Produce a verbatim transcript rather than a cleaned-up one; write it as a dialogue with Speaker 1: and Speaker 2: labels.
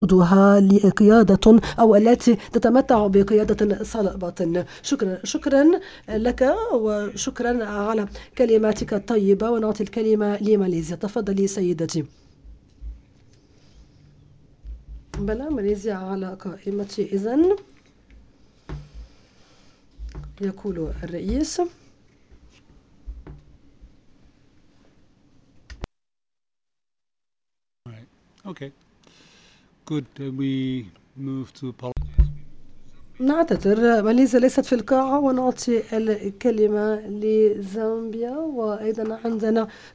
Speaker 1: ها لقيادة أو التي تتمتع بقيادة صلبة. شكرا شكرا لك وشكرا على كلماتك الطيبة. ونعطي الكلمة لماليزيا. تفضلي سيدتي. بلى ماليزيا على قائمة إذن. يقول الرئيس.
Speaker 2: Right. Okay. Good. Uh, we move to
Speaker 1: نعتذر ماليزيا ليست في القاعة. ونعطي الكلمة لزامبيا. وأيضا عندنا